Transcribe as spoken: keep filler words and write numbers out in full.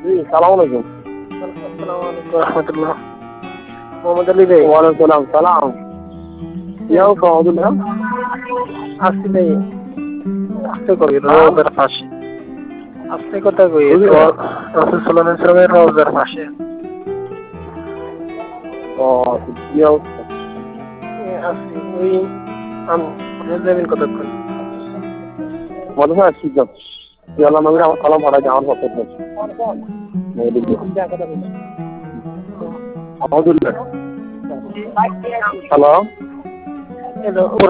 জি সালাম আলাইকুম। আসসালামু আলাইকুম রহমতুল্লাহ। মোহাম্মদ আলী ভাই। ওয়ালাইকুম সালাম। কি অবস্থা আব্দুল্লাহ? আসছি ভাই, আসতে কবি হ্যাঁ? রোজার পাশে। আসতে কথা কই বুঝলি না? রসুল সাল্লাল্লাহু আলাইহি ওয়াসাল্লামের রোজার পাশে। ও কি অবস্থা? এ, আসছি ওই আমি যাবেন কতক্ষণ? মনে হয় আসছি তো। ইয়াল্লাহ নবীর আমার সালাম পাঠাই আমার পক্ষে থেকে। আব্দুল্লাহ। হ্যালো। হ্যালো।